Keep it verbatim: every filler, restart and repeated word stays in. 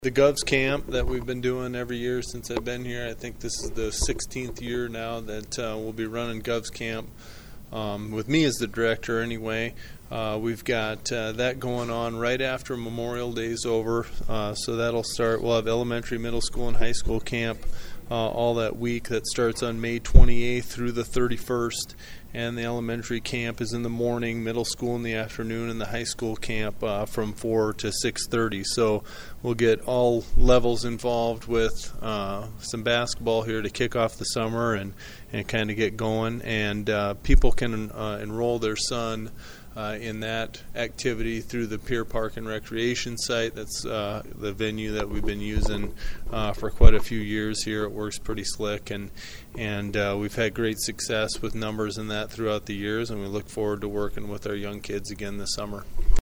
The Govs Camp that we've been doing every year since I've been here, I think this is the sixteenth year now that uh, we'll be running Govs Camp um, with me as the director anyway. Uh, we've got uh, that going on right after Memorial Day's over, uh, so that'll start. We'll have elementary, middle school, and high school camp uh, all that week. That starts on May twenty-eighth through the thirty-first, and the elementary camp is in the morning, middle school in the afternoon, and the high school camp uh, from four to six thirty. So we'll get all levels involved with uh, some basketball here to kick off the summer and, and kind of get going. And uh, people can uh, enroll their son Uh, in that activity through the Pier Park and Recreation site. That's uh, the venue that we've been using uh, for quite a few years here. It works pretty slick, and and uh, we've had great success with numbers in that throughout the years, and we look forward to working with our young kids again this summer.